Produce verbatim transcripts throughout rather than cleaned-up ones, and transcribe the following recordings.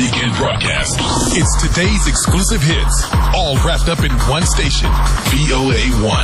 Weekend broadcast. It's today's exclusive hits, all wrapped up in one station, V O A one.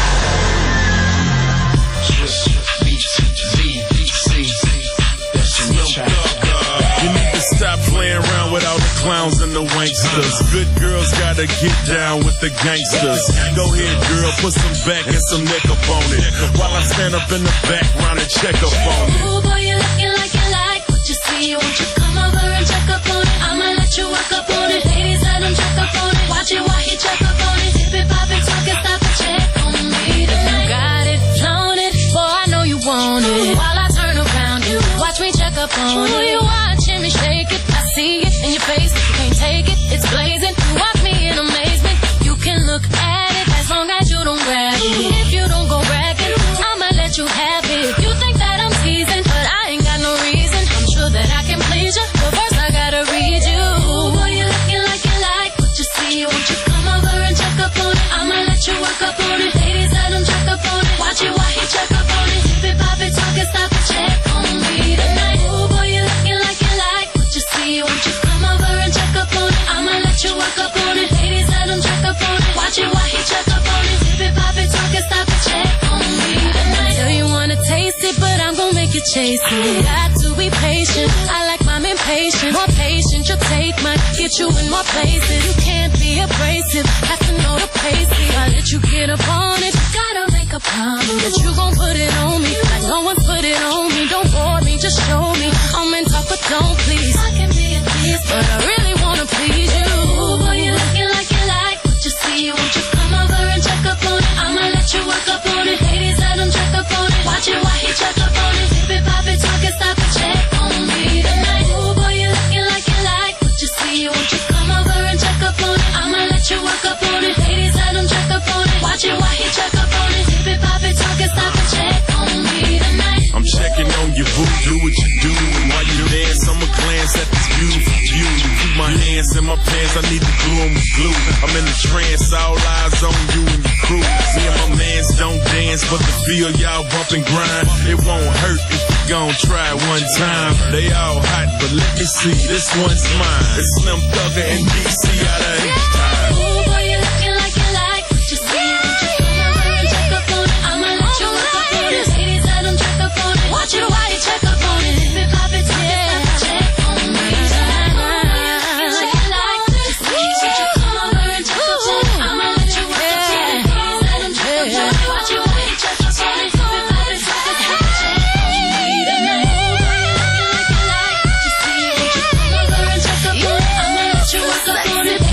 You need to stop playing around with all the clowns and the wanksters. Good girls gotta get down with the gangsters. Go ahead, girl, put some back and some neck up on it, while I stand up in the background and check up on it. Ooh, boy, you looking like you like what you see. Won't you come over and check up on it? I'ma let you work up on it. Ladies, let them check up on it. Watch it while he check up on it. Tip it, pop it, talk it, stop and check on me tonight. Got it, flown it, boy, I know you want it. While I turn around, you watch me check up on it. You watching me shake it, I see it in your face. You can't take it, it's blazing. You watch me in amazement. You can look at it as long as you don't grab it. If you don't go bragging, I'ma let you have it. You think that I'm teasing, but I ain't got no reason. I'm sure that I can please you, but first I gotta read you. Ooh, boy, you looking like you like what you see. Won't you come over and check up on it? I'ma let you work up on it. Ladies, let them check up on it. Watch it while he check up on it. Tip it, pop it, talk it, stop and check on me tonight. Ooh, boy, you looking like you like what you see. Won't you come over and check up on it? I'ma let you work up on it. Ladies, let them check up on it. Watch it while he check up on it. Tip it, pop it, talk it, stop and check on me tonight. Tell you wanna taste it, but I'm gonna make you chase it. Got to be patient. I like mine impatient. More patient, your take might get you in more places. You can't be abrasive, have to know the pace. I let you get up on it. Gotta make a promise that you gon' put it on me. Like no one's put it on me. Don't bore me, just show me. I'm in talk, but don't please. I can be a tease, but I really wanna please you. Ooh, boy, you looking like you like what you see. Won't you come over and check up on it? I'ma let you work up on it. Ladies, let them check up on it. Watch it while he check up on it. Tip it, pop it, talk it, stop and check on me tonight. Ooh, boy, you looking like you like what you see. Won't you come over and check up on it? I'ma let you work up on it. Ladies, let them check up on it. Watch it while he check up on it. Tip it, pop it, talk it, stop and check on me tonight. I'm checking on your boo, do what you do. And while you dance, I'ma glance at this beautiful view. Keep my hands in my pants, I need to glue 'em with glue. I'm in the trance, all eyes on you and your crew. Me and my mans don't dance, but the feel y'all bump and grind. It won't hurt if you gon' try it one time. They all hot, but let me see, this one's mine. It's Slim Thugger and D C out of H-Time. Ooh, boy, you looking like you like what you see. Won't you come over and check up on it? I'ma let you work up on it. Ladies, let them check up on it. Watch it while you check up on it. Tip it, pop it, talk it, stop and check on me tonight. Ooh, boy, you looking like you like what you see. Won't you come over and check up on it? I'ma let you work up on it. Ladies, let them check up on it. Watch it while you check up on it. Tip it, pop it, talk it, stop and check on me tonight. Ooh, boy, you looking like you like what you see. Won't you come over and check up on it? I'ma let you work up on it. Ladies, let them check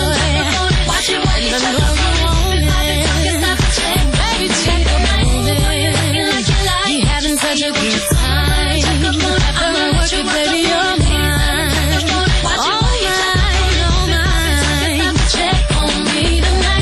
up on it. Watch it while you check up on it. Tip it, pop it, talk it, stop and check on me tonight. Ooh, boy, you looking like you like You having such a good time. I'ma work it, baby, you're mine. All mine, all mine. Check on me tonight.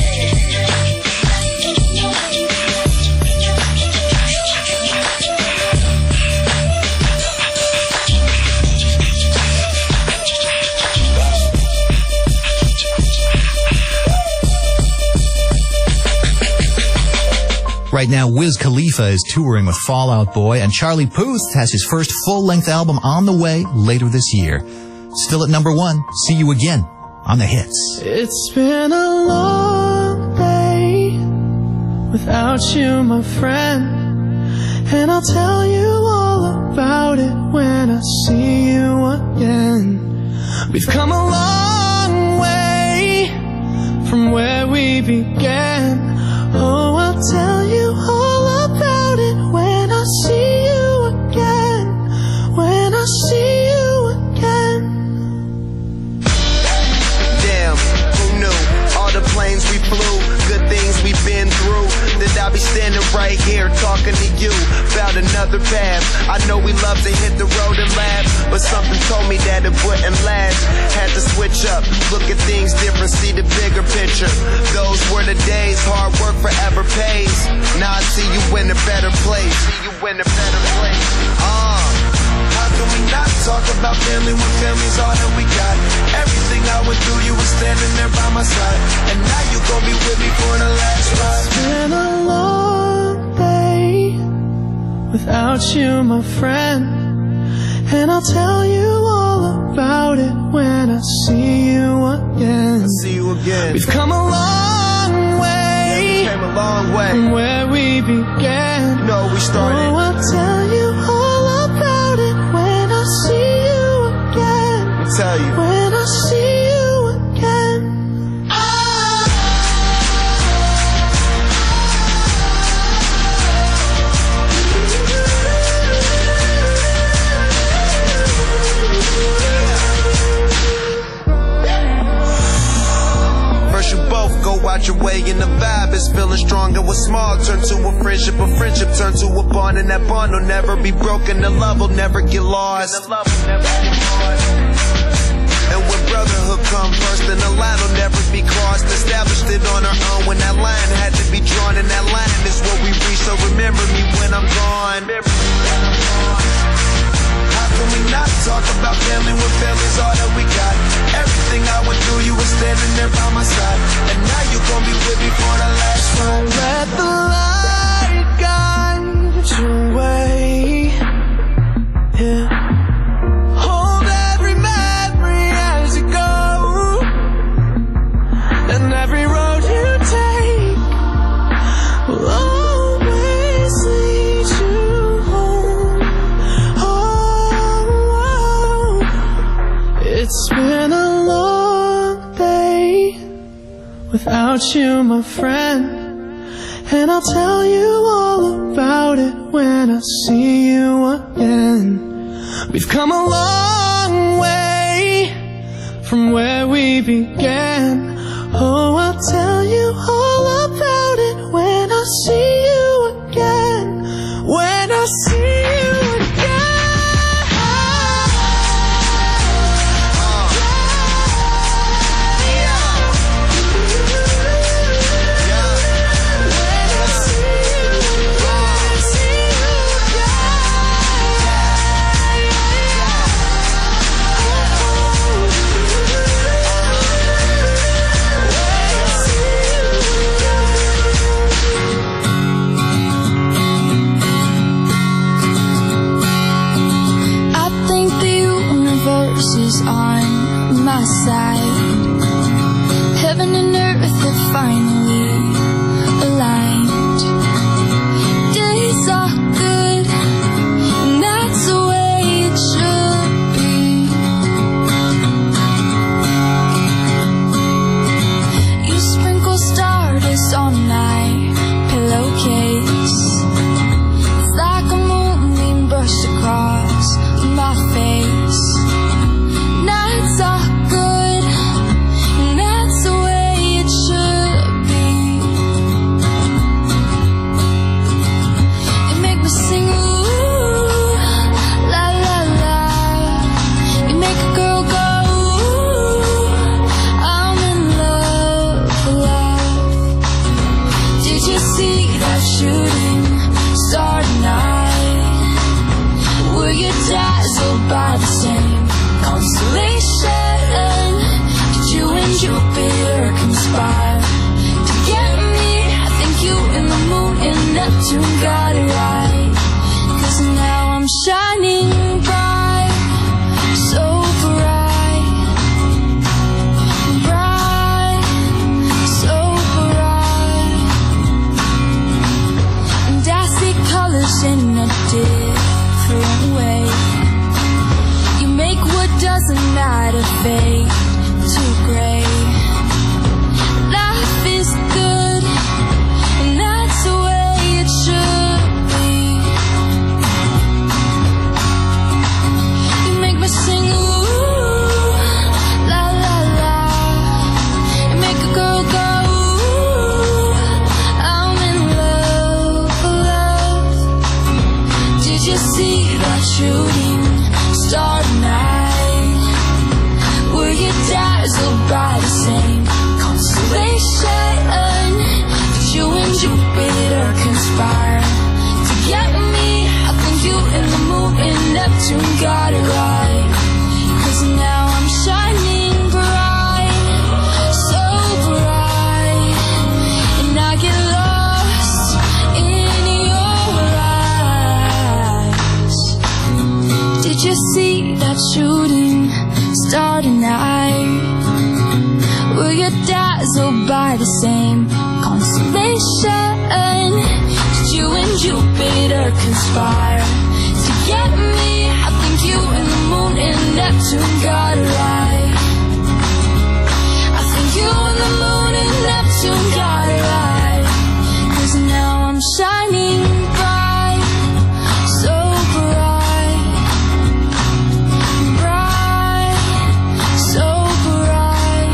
Right now, Wiz Khalifa is touring with Fall Out Boy, and Charlie Puth has his first full-length album on the way later this year. Still at number one, See You Again on the hits. It's been a long day without you, my friend, and I'll tell you all about it when I see you again. We've come a long way from where we began. Oh, I'll tell you all about it when I see you again. When I see you again. Damn, who knew? All the planes we flew, good things we've been through. That I'll be standing right here talking to you about another path. I know we love to hit the road and laugh, but something told me that it wouldn't last. Had to switch up, look at things different, see the bigger picture. Those were the days, hard work forever pays. Now I see you in a better place. See you in a better place. Ah. Uh. How can we not talk about family when family's all that we got? Everything I went through, you were standing there by my side, and now you gon' be with me for the last ride. It's been a long day without you, my friend, and I'll tell you all about it when again. We've come a long way. Yeah, we came a long way from where we began. You know, we started. Oh, I'll tell you all about it when I see you again. Let me tell you. When I see you again. First you both go out your way and the vibe is feeling stronger. What's small turn to a friendship, a friendship turn to a bond, and that bond will never be broken. The love will never get lost. And when brotherhood come first, then the line will never be crossed. Established it on our own when that line had to be drawn, and that line is what we reach. So remember me when I'm gone. How can we not talk about family when family's all that we got? Everything I went through, you were standing there by my side, and now you gon' be with me for the last Don't let the light guide your way. Yeah. Hold every memory as you go, and every road you take will always lead you home. Oh, it's been a long day without you, my friend, and I'll tell you all about it when I see you again. We've come a long way from where we began. Oh, I'll tell you all about it when I see you again. When I see you again. Is on my side. Heaven and earth have finally aligned. Days are good, and that's the way it should be. You sprinkle stardust on my pillowcase. It's like a moonbeam brushed across my face. Nights are good, and that's the way it should be. You make me sing, ooh, la la la. You make a girl go, ooh, I'm in love, love. Did you see that shooting star tonight? Were you dazzled by the same constellation? Did you and Jupiter conspire to get me? I think you and the moon and Neptune got it right. 'Cause now I'm shining bright, so bright, bright, so bright. And I see colors in a different way. Make what doesn't matter fade to gray. Life is good, and that's the way it should be. You make me sing, ooh, la la la. You make a girl go, ooh, I'm in love, love. Did you see that shooting star tonight? Were you dazzled by the same constellation? Did you and Jupiter conspire to get me? I think you and the moon and Neptune got it right. 'Cause now I'm shining bright, so bright, and I get lost in your eyes. Did you see that shooting star tonight? Were you dazzled dazzled by the same constellation. Did you and Jupiter conspire to get me? I think you and the moon and Neptune got it right. I think you and the moon and Neptune got it right. 'Cause now I'm shining bright, so bright, bright, so bright,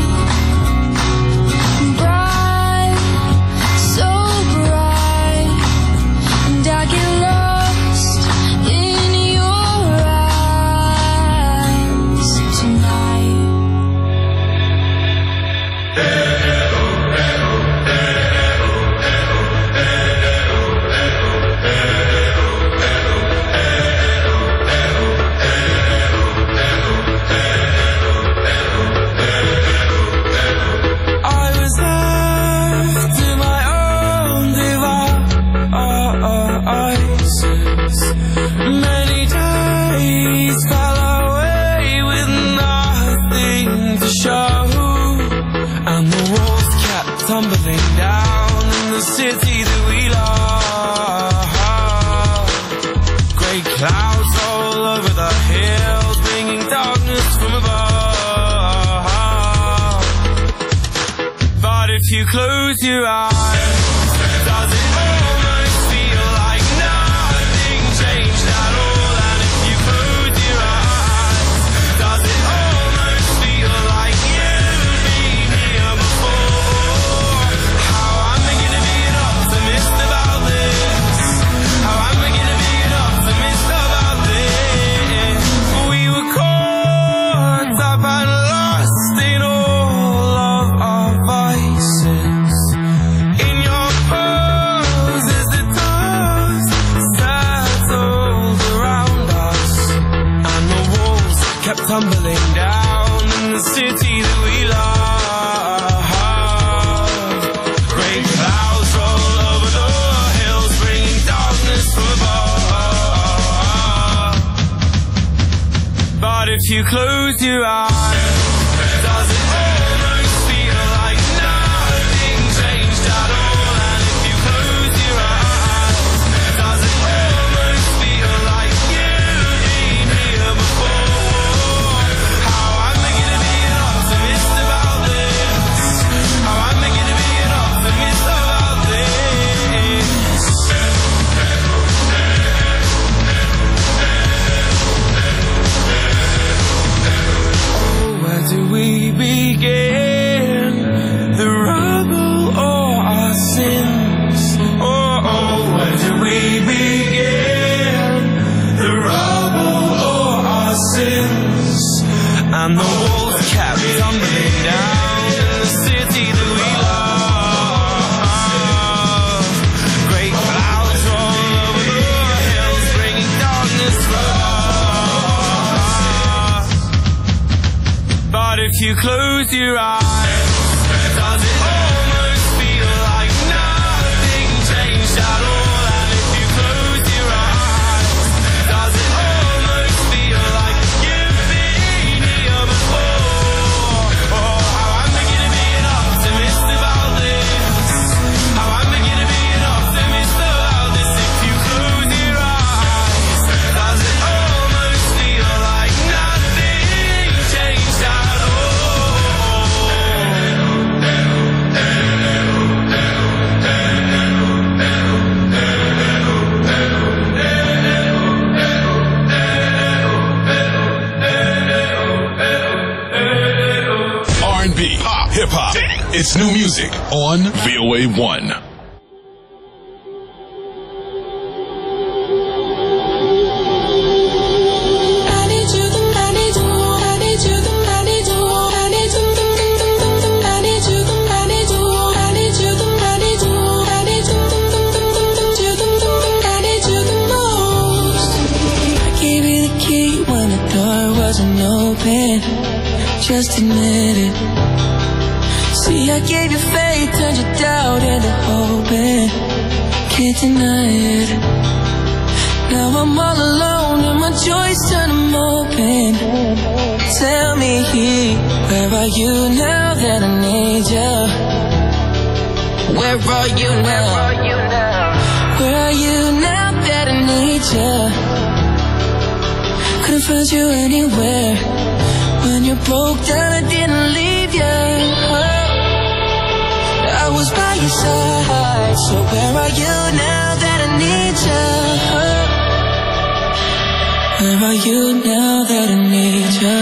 bright, so bright, and I get lost in your eyes tonight. I was left to my own devices. Many days fell away with nothing to show, and the walls kept tumbling down in the city that we love. Great clouds all over the hills, bringing darkness from above. But if you close your eyes, does it almost feel like nothing changed at all? And if you close your eyes, does it almost feel like you've been here before? How am I gonna be an optimist about this? How am I gonna be an optimist about this? We were caught up and lost in all of our vices. In your pose as the dust settled around us, and the walls kept tumbling down in the city that we love. Great clouds roll over the hills, bringing darkness from above. But if you close your eyes, does it almost feel like nothing changed at all? And if you close your eyes, does it almost feel like you've been here before? How am I gonna be an optimist about this? How am I gonna be an optimist about this? Oh, where do we begin? The rubble or our sins? Oh, oh, where do we begin? The rubble or our sins? And the walls kept tumbling down in the city that we love. Great clouds roll over the hills, bringing darkness from above. But if you close your eyes, does it almost feel like nothing changed at all? And if you close your eyes, does it almost feel like you've been here before? Oh, how am I gonna be an optimist about this? How am I gonna be an optimist about this? If you close your eyes, does it almost feel like nothing changed at all? R and B, pop, hip hop. It's new music on V O A one. I need you, I need you, I need you, I need you, I need you, I need you, I need you, I need you, I need you, I need you, I need you the most. I gave you the key when the door wasn't open. Just admit it. See, I gave you faith, turned your doubt into hope, and can't deny it. Now I'm all alone and my joys turn them open. Tell me, where are you now that I need you? Where are you now? Where are you now that I need you? Couldn't find you anywhere. When you broke down, I didn't leave you. I was by your side. So where are you now that I need you? Where are you now that I need you?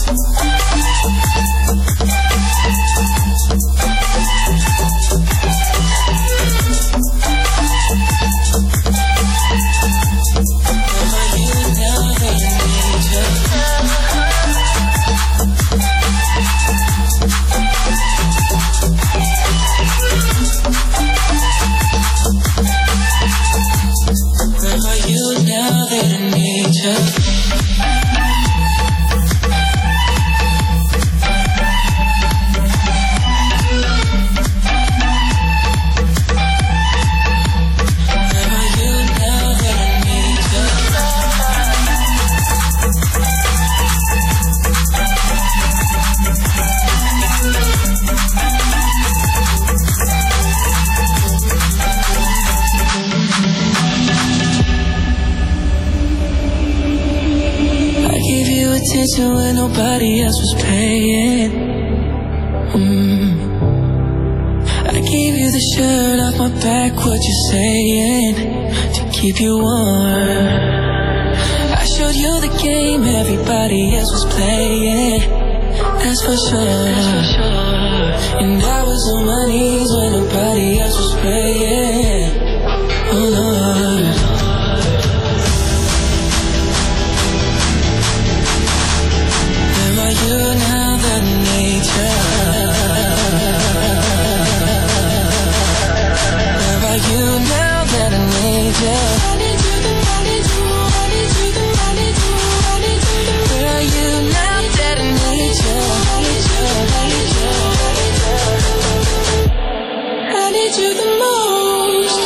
When nobody else was paying. mm. I gave you the shirt off my back, what you saying, to keep you warm. I showed you the game everybody else was playing, that's for sure. And I was on my knees when nobody else was praying. Oh Lord, you now that I need you. Where are you now that I need you? I need you, I need you, I need you, I need you, I need you. Where are you now that I need you? I need you, I need you, I need you. I need you the most.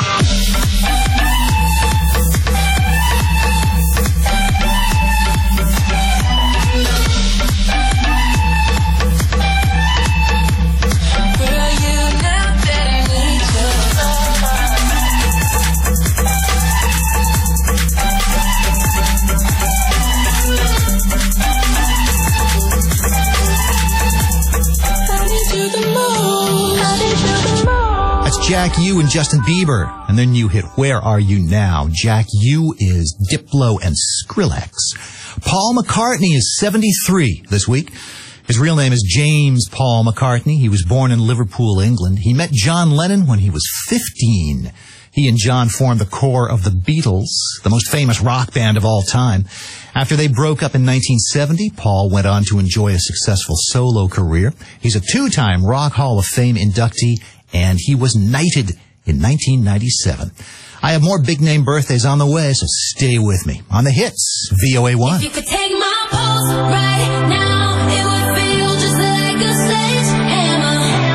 Jack U and Justin Bieber, and their new hit, Where Are You Now? Jack U is Diplo and Skrillex. Paul McCartney is seventy-three this week. His real name is James Paul McCartney. He was born in Liverpool, England. He met John Lennon when he was fifteen. He and John formed the core of the Beatles, the most famous rock band of all time. After they broke up in nineteen seventy, Paul went on to enjoy a successful solo career. He's a two-time Rock Hall of Fame inductee, and he was knighted in nineteen ninety-seven. I have more big-name birthdays on the way, so stay with me. On the hits, V O A one. If you could take my pulse right now, it would feel just like a sledgehammer.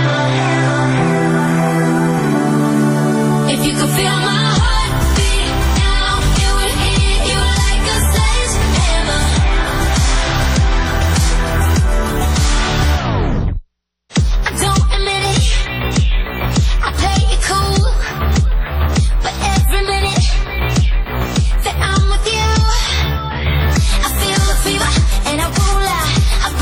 If you could feel my heartbeat now, it would hit you like a sledgehammer. Don't admit it, I play it cool, but every minute that I'm with you, I feel the fever and I won't lie, I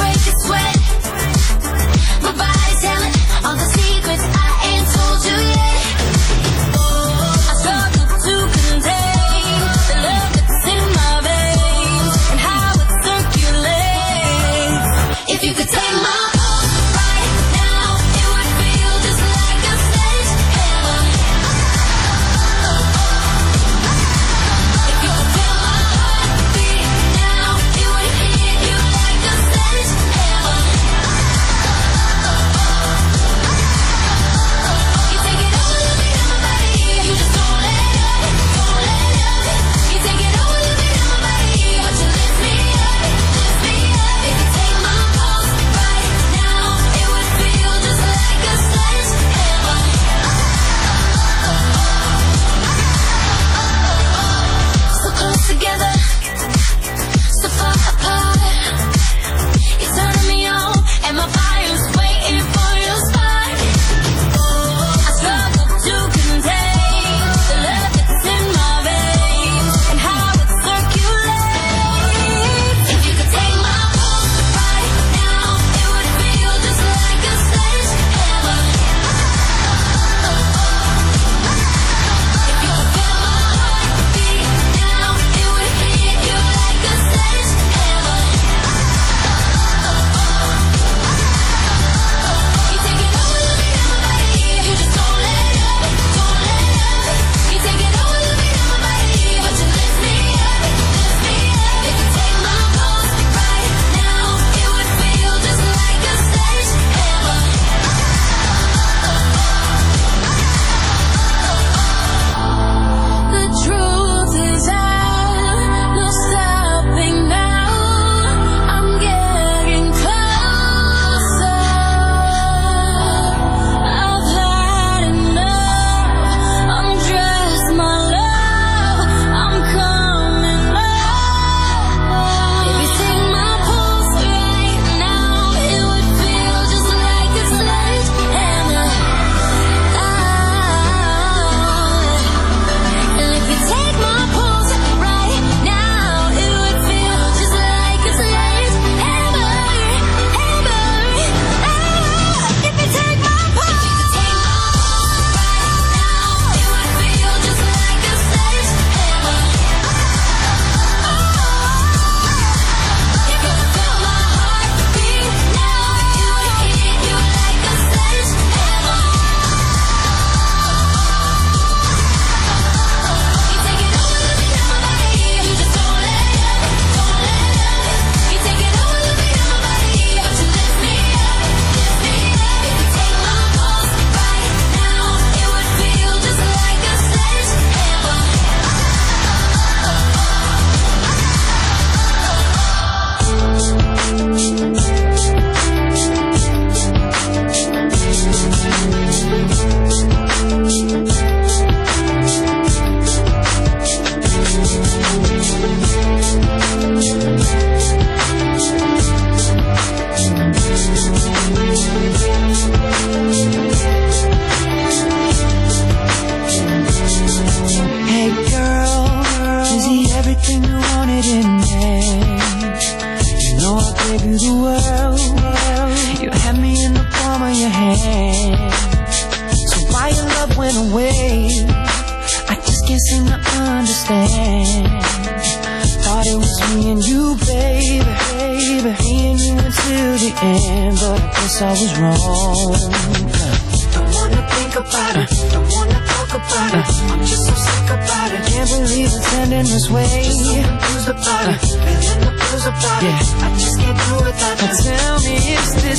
You had me in the palm of your hand. So why your love went away, I just can't seem to understand. Thought it was me and you, baby, baby, me and you until the end, but I guess I was wrong. Don't wanna think about it, don't wanna talk about it, I'm just so sick about it. Can't believe it's ending this way. Just so confused about it, feeling the blues about it. I just can't do it without you. Tell me, is this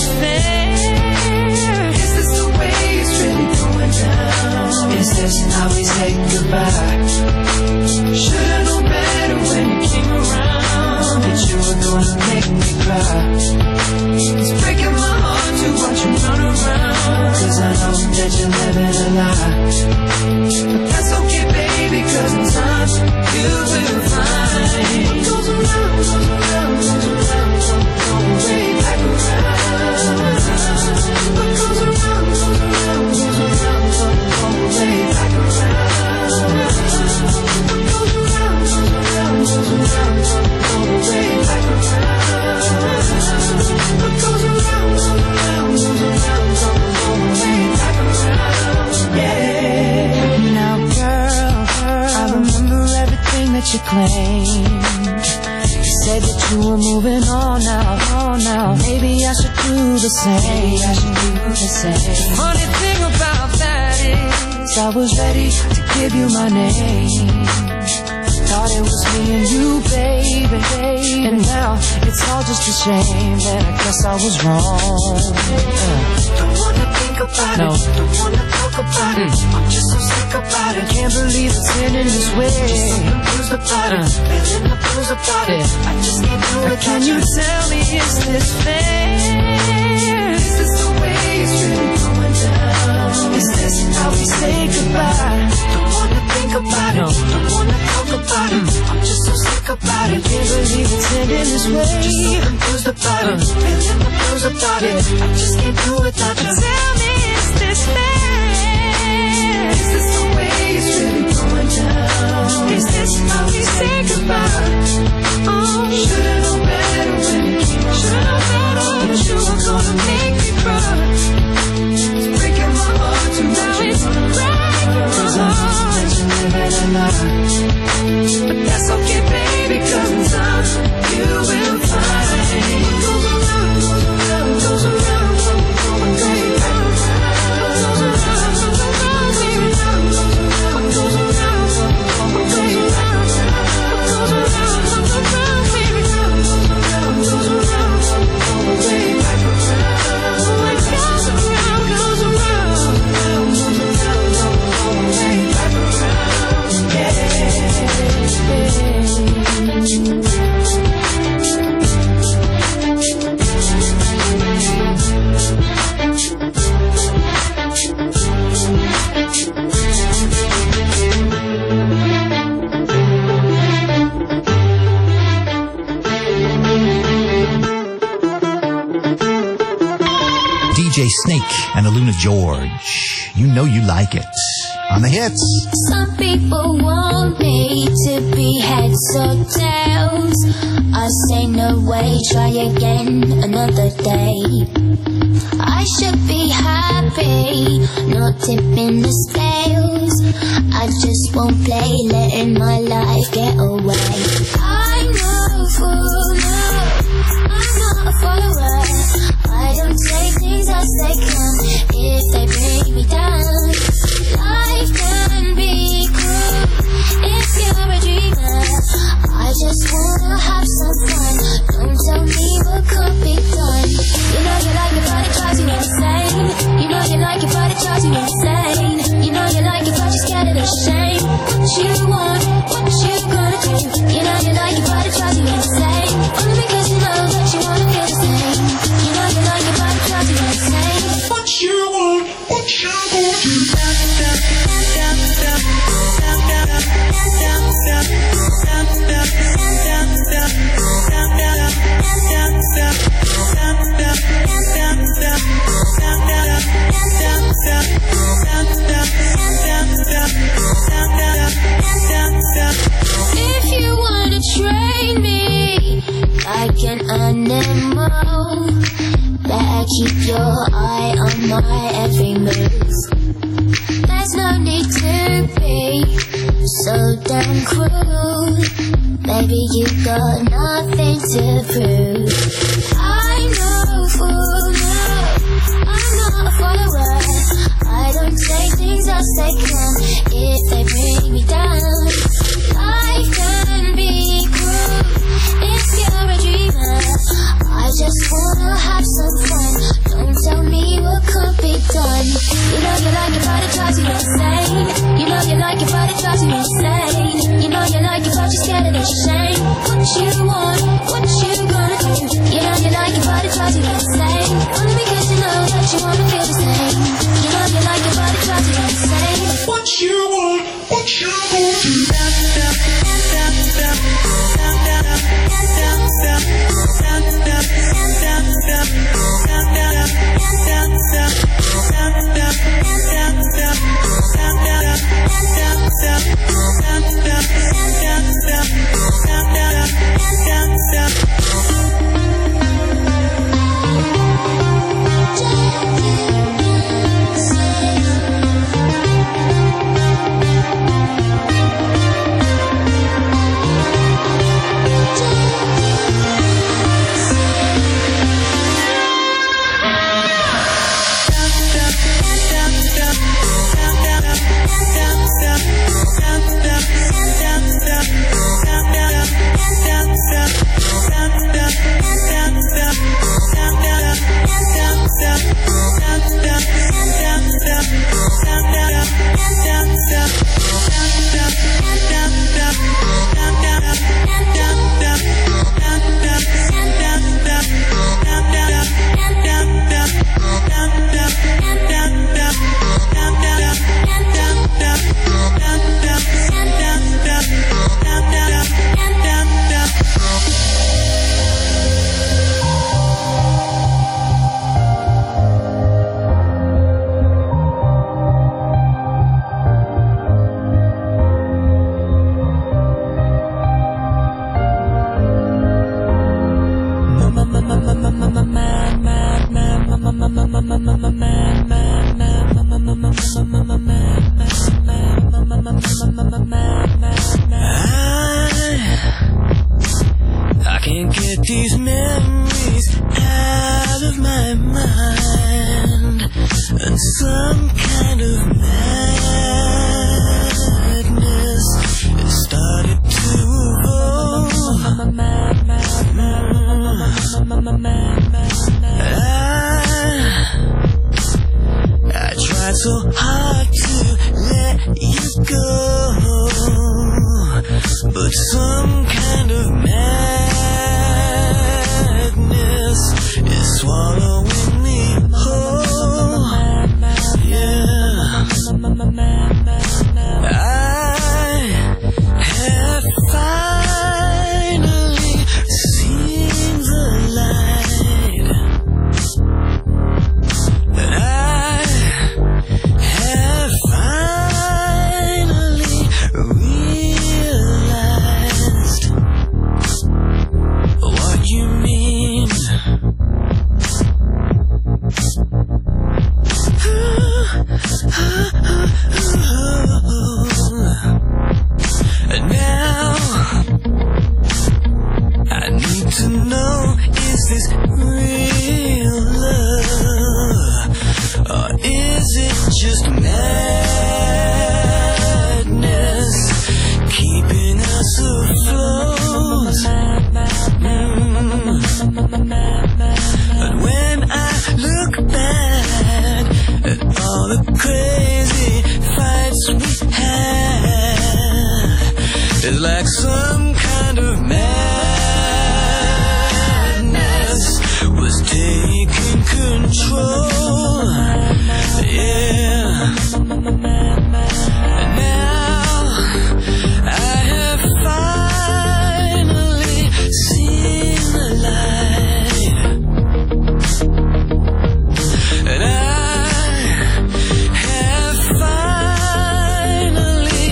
fair? Is this the way it's really going down? Is this how we say goodbye? Should've known better when you came around that you were gonna make me cry. It's breaking my heart to watch you run around, 'cause I know that you're living a lie. But that's okay, baby, 'cause in time you will find what goes around, goes around, goes around, don't go way back around. What goes around, goes around, goes around, don't go way back around. What goes around, goes around, goes around, don't go way back around. What goes around, goes around, goes around, don't go way back around. Yeah. Now, girl, girl, I remember everything that you claimed. You said that you were moving on now, on now. Maybe I should do the same. Maybe I should do the same. Funny thing about that is, I was ready to give you my name. Thought it was me and you, baby, baby. And now it's all just a shame that I guess I was wrong. Uh. Don't wanna think about no. it, don't wanna talk about mm. it. I'm just so sick about it. Can't believe it's ending this way. Just so confused about uh. it, feeling the blues about yeah. it. I just can't do it. Can you tell me, is this fair? Is this the way it's really going down? Is this how we say goodbye? Don't wanna think about no. it, don't wanna talk about it. Mm. I'm just so sick about it. Can't believe it's ending this way. Just so confused about uh. it, feeling the blues about yeah. it. I just can't do it without you. Tell me, is this fair? Is this the way it's really going down? Is this how we say goodbye? Oh, should've known better when you came. Should've known better that you were gonna make me cry. It's breaking my heart to now it's breaking my heart. That you're living a lie. But that's okay, baby, 'cause in time you will find what goes around, goes around, goes around, goes around, goes around, goes around, baby, what goes around, what goes around, what goes around, goes around, baby, goes around, goes around, goes way back around. What goes around, goes around, goes around, goes way back around. Yeah. D J Snake and Aluna George. You know you like it. On the hits. Some people want me to be heads or tails. I say no way, try again another day. I should be happy, not tipping the scales. I just won't play, letting my life get away. I'm no fool, no, I'm not a follower. I don't say things as they come if they bring me down. Life can be cruel if you're a dreamer. I just wanna have some fun. Don't tell me what could be done. You know you like it, but it drives you insane. You know you like it, but it drives you insane. You know you like it, but you're scared of the shame. What you want, what you gonna do? You know you like it, but it drives you insane. Only because you know that you wanna feel the same. You know you like it, but it drives you insane. What you want, what you gonna do? Stop. keep your eye on my every move. There's no need to be so damn cruel. Baby, you got nothing to prove. I'm no fool, no, I'm not a follower. I don't say things as they come if they bring me down. Life can be cruel if you're a dreamer. I just wanna have some fun. Don't tell me what could be done. You know you like it, but it drives you insane. You know you like it, but it drives you insane. You know you like it, but you're scared of the shame. What you want, what you gonna do? You know you like it, but it drives you insane. Only because you know that you wanna feel the same. You know you like it, but it drives you insane. What you want, what you gonna do? I can't get these memories out of my mind, and some kind of madness has started to evolve. I, I tried so hard to let you go, but some kind of madness is swallowing me whole. Yeah, I have finally seen the light, and I have finally realized what you mean. And now I need to know, is this real love, or is it just madness keeping us afloat? But when I look back at all the crazy fights we had, it's like some kind of madness was taking control. Yeah. And now I have finally seen the light, and I have finally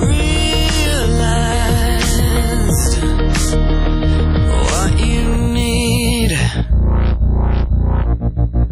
realized what you need.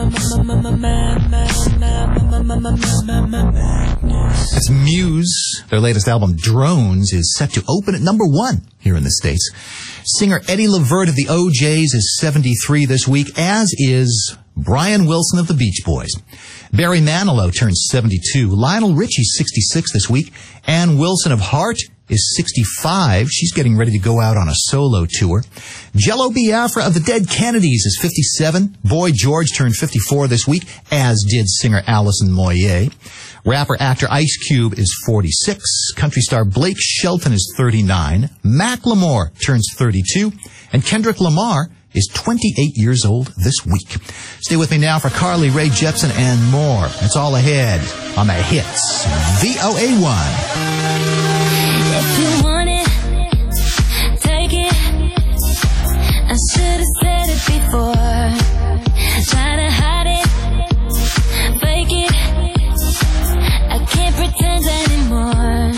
It's Muse. Their latest album, Drones, is set to open at number one here in the States. Singer Eddie Levert of the O Js is seventy-three this week, as is Brian Wilson of the Beach Boys. Barry Manilow turns seventy-two. Lionel Richie's sixty-six this week. Ann Wilson of Heart is sixty-five. She's getting ready to go out on a solo tour. Jello Biafra of the Dead Kennedys is fifty-seven. Boy George turned fifty-four this week, as did singer Alison Moyet. Rapper-actor Ice Cube is forty-six. Country star Blake Shelton is thirty-nine. Macklemore turns thirty-two. And Kendrick Lamar is twenty-eight years old this week. Stay with me now for Carly Rae Jepsen and more. It's all ahead on the Hits V O A one. If you want it, take it. I should have said it before. Try to hide it, fake it. I can't pretend anymore.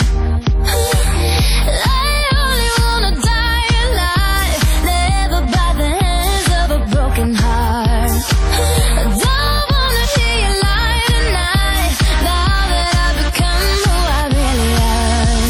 I only wanna die alive, never by the hands of a broken heart. I don't wanna hear you lie tonight, now that I've become who I really am.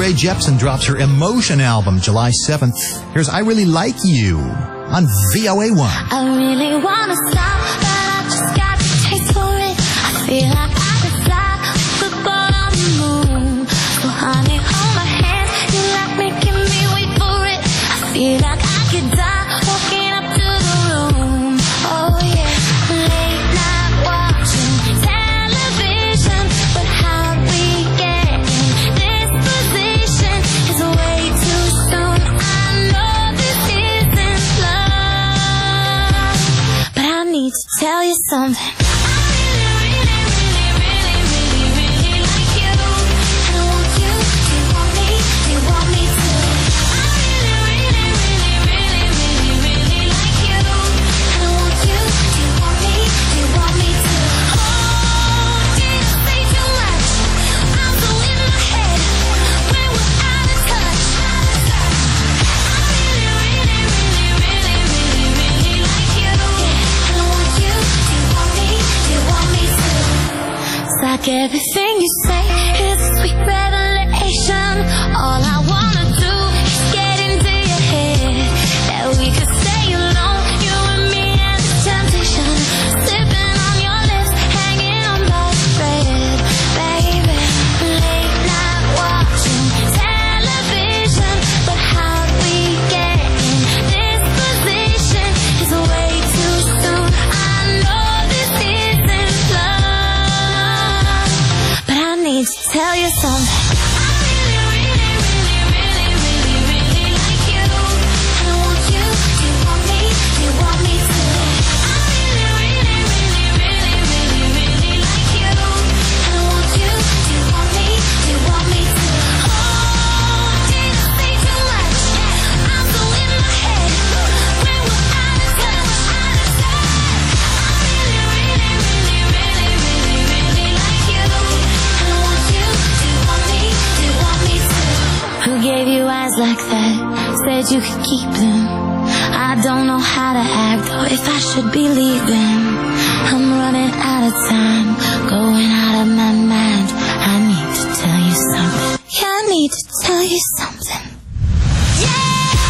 Rae Jepsen drops her Emotion album July seventh. Here's I Really Like You on V O A one. I really wanna stop, but I just got the taste for it. I feel like I could fly, could go on the moon. So honey, hold my hand, you like making me wait for it. I feel like I could die, walking up to the room. Oh yeah, late night watching television, but how we get in this position is way too soon. I know this isn't love, but I need to tell you something. Like everything you say is a sweet revelation. All I wanna do is get into your head, that we could stay alone, you and me and the temptation, sipping on your lips, hanging on by a thread, baby. Late night watching television, but how we get in this position is way too soon. I know this isn't love, but I need to tell you something. I really, really, really, really, really, really like you. And I want you, do you want me, do you want me to? I really, really, really, really, really, really like you. And I want you, do you want me, do you want me to? Oh, did I say too much? I'm so in my head, when we're out of touch, out of touch. I really, really, really, really, really, really like you. And I want you, do you want me, do you want me to? Who gave you eyes like that? Said you could keep them. I don't know how to act, or if I should be leaving. I'm running out of time, going out of my mind. I need to tell you something. Yeah, I need to tell you something. Yeah!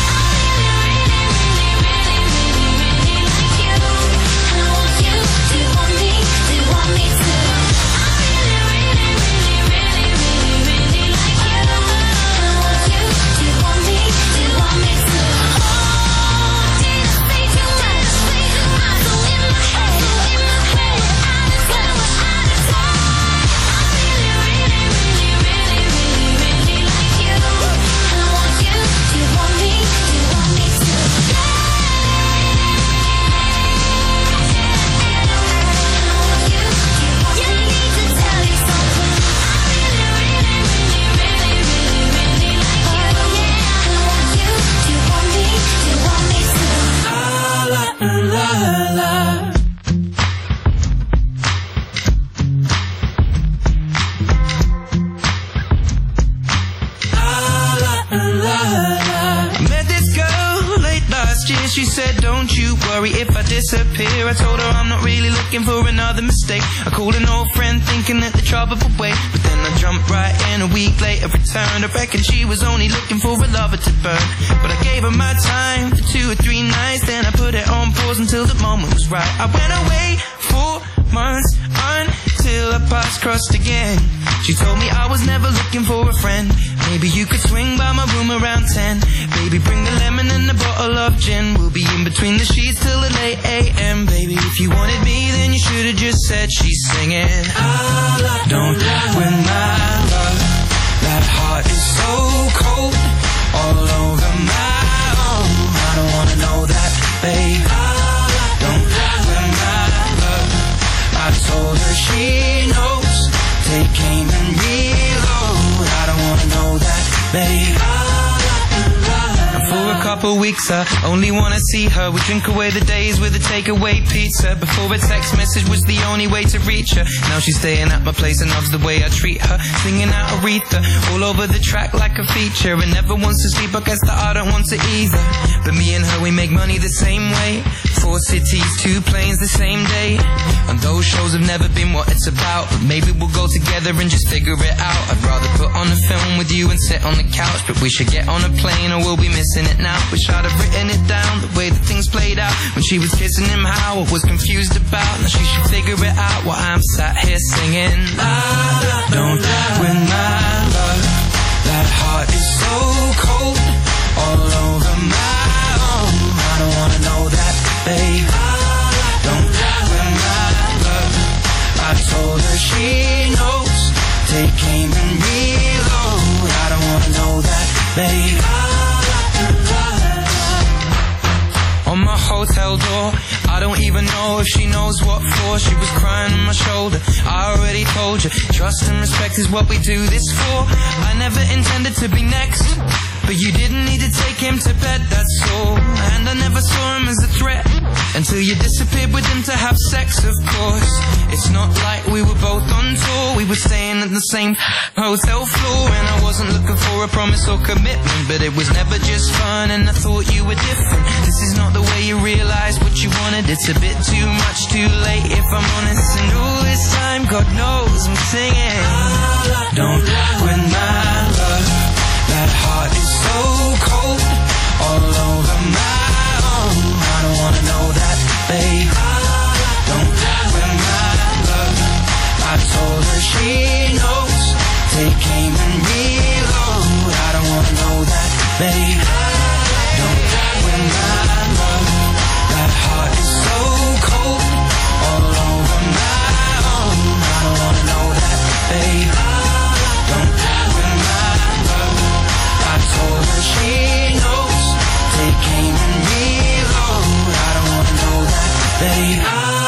She said, don't you worry if I disappear. I told her I'm not really looking for another mistake. I called an old friend thinking that the trouble would wait, but then I jumped right in. A week later returned. I reckon she was only looking for a lover to burn, but I gave her my time for two or three nights. Then I put it on pause until the moment was right. I went away for months until our paths crossed again. She told me I was never looking for a friend. Maybe you could swing by my room around ten. Baby, bring the lemon and a bottle of gin. We'll be in between the sheets till the late A M. Baby, if you wanted me, then you should have just said she's singing. Don't win my love. That heart is so cold, all over my own. I don't wanna know that, babe. Don't win my love. I told her she knows. Take aim and reload. I don't wanna know that, babe. And for a couple couple weeks. I only wanna see her. We drink away the days with a takeaway pizza. Before a text message was the only way to reach her. Now she's staying at my place and loves the way I treat her. Singing out Aretha all over the track like a feature. And never wants to sleep, I guess that I don't want to either. But me and her, we make money the same way. Four cities, two planes the same day. And those shows have never been what it's about. But maybe we'll go together and just figure it out. I'd rather put on a film with you and sit on the couch. But we should get on a plane or we'll be missing it now. Wish I'd have written it down, the way that things played out. When she was kissing him, how I was confused about. Now she should figure it out while I'm sat here singing. I don't win my love. That heart is so cold, all over my own. I don't wanna know that, babe. Don't win my love. I told her she knows. Take aim and reload. I don't wanna know that, babe. On my hotel door, I don't even know if she knows what for. She was crying on my shoulder. I already told you, trust and respect is what we do this for. I never intended to be next, but you didn't need to take him to bed, that's all. And I never saw him as a threat until you disappeared with him to have sex, of course. It's not like we were both on tour. We were staying at the same hotel floor. And I wasn't looking for a promise or commitment, but it was never just fun and I thought you were different. This is not the way you realize what you wanted. It's a bit too much too late if I'm honest. And all this time, God knows I'm singing. Don't win my love. That heart is so cold, all over my own. I don't wanna know that, babe. Don't win my love. I told her she knows. Take aim and reload. I don't wanna know that, babe. Don't win my love. That heart is so cold, all over my own. I don't wanna know that, babe. Don't win my love. I told her she knows. Take aim and reload. I don't wanna know that, babe.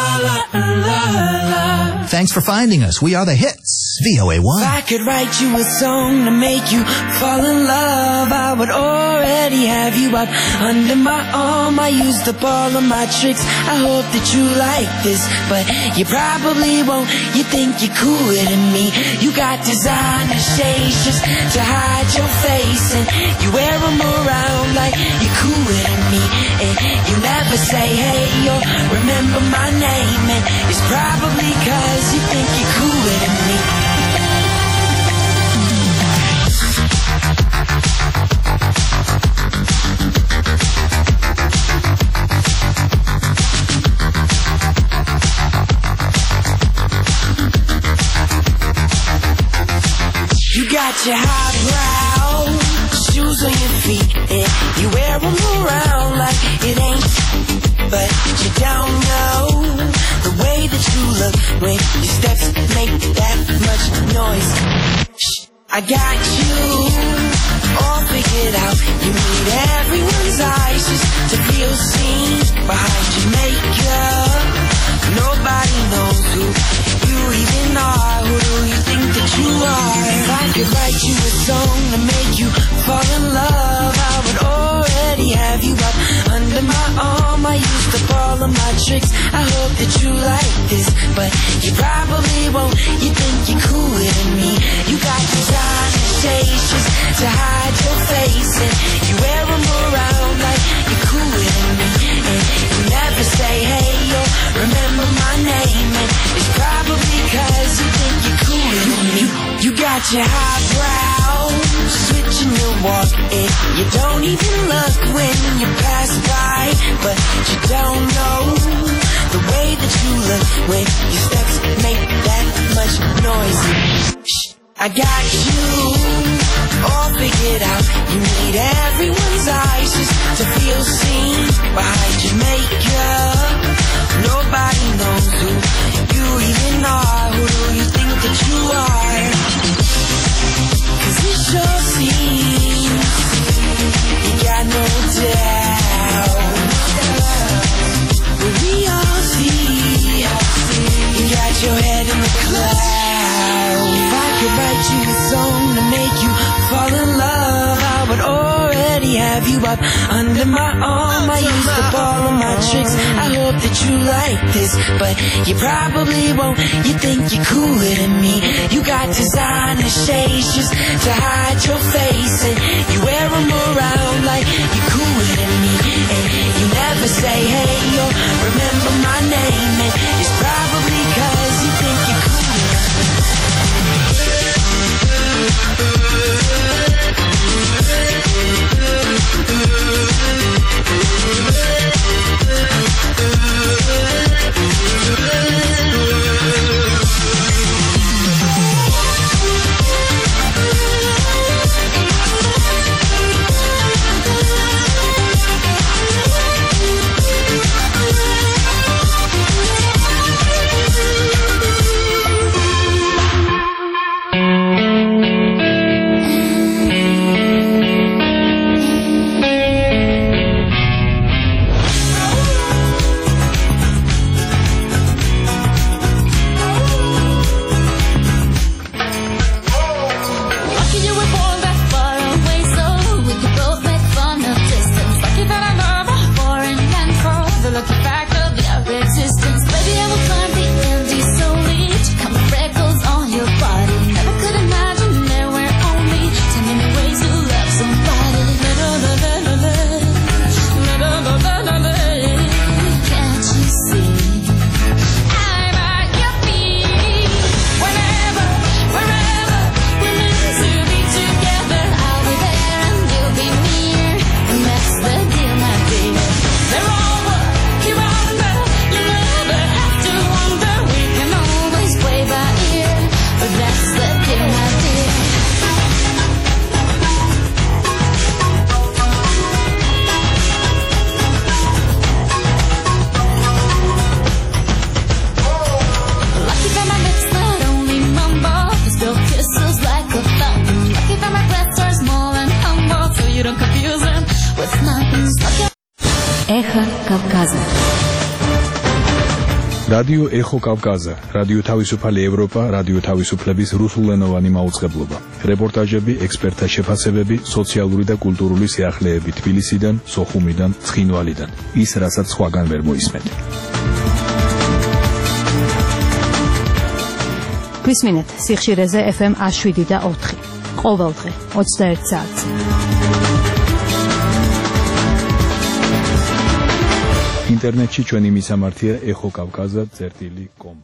Thanks for finding us. We are the Hits, V O A one. If I could write you a song to make you fall in love, I would already have you up under my arm. I used up all of my tricks. I hope that you like this, but you probably won't. You think you're cooler than me. You got designer shades just to hide your face, and you wear them around like you're cooler than me. And you never say hey or remember my name, and it's probably cause you think you're cooler than me. You got your highbrow shoes on your feet, and you wear them around like it ain't, but you don't know the way that you look when your steps make that much noise. Shh, I got you all figured out. You need everyone's eyes just to feel seen behind your makeup. Nobody knows who you even are. Who do you think that you are? If I could write you a song to make you fall in love, I would already have you up under my arm. I used up all of my tricks. I hope that you like this, but you probably won't. You think you're cooler than me. You got designer shades just to hide your face, and you wear them around like you're cooler than me. And you never say hey or remember my name, and it's probably cause you think you're cooler than me. You got your highbrow switching your walk, and you don't even look when you pass by, but you don't know the way that you look when your steps make that much noise. Shh, I got you all figured out. You need everyone's eyes just to feel seen behind your makeup. Nobody knows who you even are. Who do you think that you are? Cause it sure seems you got no doubt. But we all see you got your head in the clouds. If I could write you a song to make you fall in love, I would already have have you up under my arm. I used to follow my tricks. I hope that you like this, but you probably won't. You think you're cooler than me. You got designer shades just to hide your face, and you wear them around like you're cooler than me. And you never say hey or remember my name, and it's probably cause you think you're cooler. Эхо Кавказа. რადიო ეხო კავკაზა, რადიო თავისუფალი ევროპა, რადიო თავისუფლების რუსულენოვანი მაუწყებლობა. რეპორტაჟები, ექსპერტთა შეფასებები, სოციალური და კულტურული სიახლეები თბილისიდან, სოხუმიდან, ცხინვალიდან. ის, რასაც სხვაგან ვერ მოისმენთ. გვისმინეთ სიხშირეზე ეფ ემ ათს შვიდი და ოთხი. ყოველდღე ოცდაერთი საათზე. ინტერნეტში ჩვენი მისამართია ეხო კავკაზა წერტილი კომ